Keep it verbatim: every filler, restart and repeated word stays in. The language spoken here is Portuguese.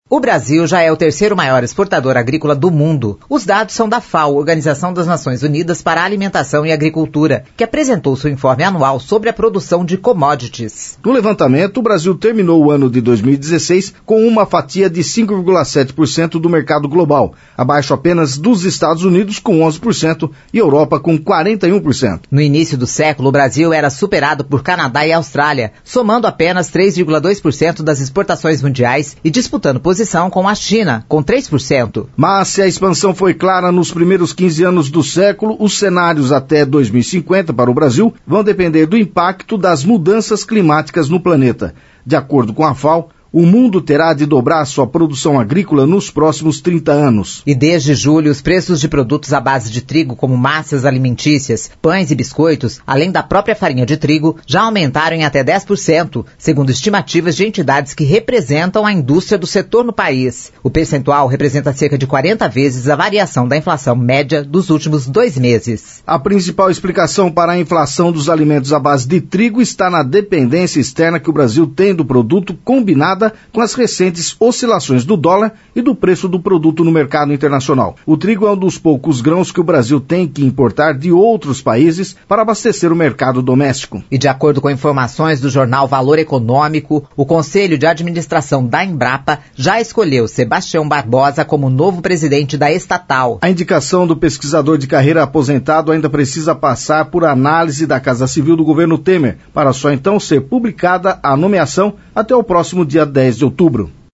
O Brasil já é o terceiro maior exportador agrícola do mundo. Os dados são da F A O, Organização das Nações Unidas para a Alimentação e Agricultura, que apresentou seu informe anual sobre a produção de commodities. No levantamento, o Brasil terminou o ano de dois mil e dezesseis com uma fatia de cinco vírgula sete por cento do mercado global, abaixo apenas dos Estados Unidos com onze por cento e Europa com quarenta e um por cento. No início do século, o Brasil era superado por Canadá e Austrália, somando apenas três vírgula dois por cento das exportações mundiais e disputando posição com a China, com três por cento. Mas se a expansão foi clara nos primeiros quinze anos do século, os cenários até dois mil e cinquenta para o Brasil vão depender do impacto das mudanças climáticas no planeta. De acordo com a F A O, o mundo terá de dobrar sua produção agrícola nos próximos trinta anos. E desde julho, os preços de produtos à base de trigo, como massas alimentícias, pães e biscoitos, além da própria farinha de trigo, já aumentaram em até dez por cento, segundo estimativas de entidades que representam a indústria do setor no país. O percentual representa cerca de quarenta vezes a variação da inflação média dos últimos dois meses. A principal explicação para a inflação dos alimentos à base de trigo está na dependência externa que o Brasil tem do produto, combinada com as recentes oscilações do dólar e do preço do produto no mercado internacional. O trigo é um dos poucos grãos que o Brasil tem que importar de outros países para abastecer o mercado doméstico. E de acordo com informações do jornal Valor Econômico, o Conselho de Administração da Embrapa já escolheu Sebastião Barbosa como novo presidente da estatal. A indicação do pesquisador de carreira aposentado ainda precisa passar por análise da Casa Civil do governo Temer, para só então ser publicada a nomeação até o próximo dia dez de outubro.